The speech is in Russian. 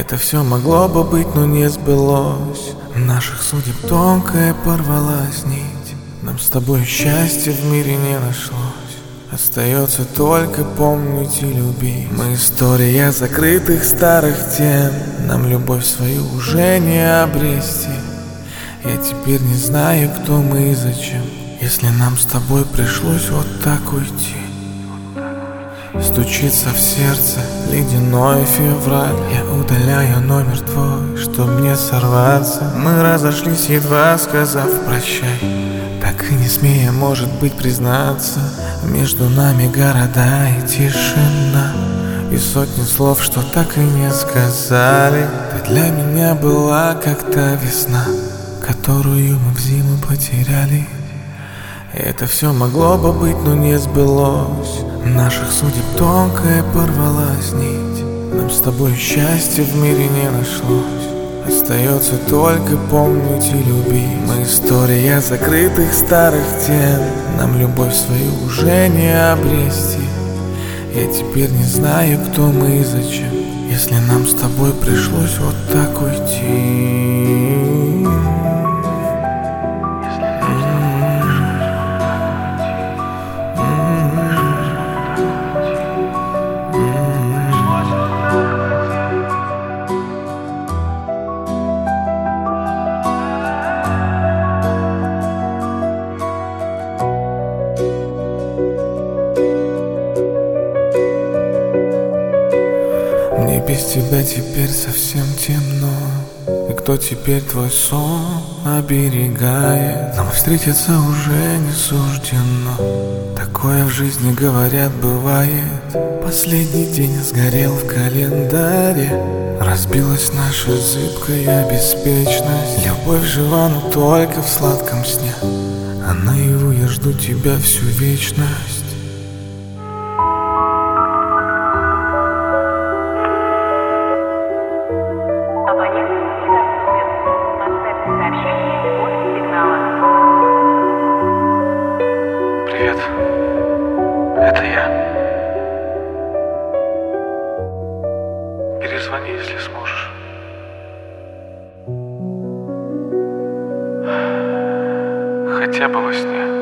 Это все могло бы быть, но не сбылось. Наших судеб тонкая порвалась нить. Нам с тобой счастья в мире не нашлось. Остается только помнить и любить. Мы история закрытых старых тем. Нам любовь свою уже не обрести. Я теперь не знаю, кто мы и зачем, если нам с тобой пришлось вот так уйти. Стучится в сердце ледяной февраль. Я удаляю номер твой, чтоб не сорваться. Мы разошлись, едва сказав прощай, так и не смея, может быть, признаться. Между нами города и тишина, и сотни слов, что так и не сказали. Ты для меня была как та весна, которую мы в зиму потеряли. Это все могло бы быть, но не сбылось. Наших судеб тонкая порвалась нить. Нам с тобой счастья в мире не нашлось. Остается только помнить и любить. Мы история закрытых старых тем. Нам любовь свою уже не обрести. Я теперь не знаю, кто мы и зачем, если нам с тобой пришлось вот так уйти. Мне без тебя теперь совсем темно. И кто теперь твой сон оберегает? Нам встретиться уже не суждено. Такое в жизни, говорят, бывает. Последний день сгорел в календаре. Разбилась наша зыбкая беспечность. Любовь жива, но только в сладком сне, а наяву я жду тебя всю вечность. Привет, это я. Перезвони, если сможешь. Хотя бы во сне.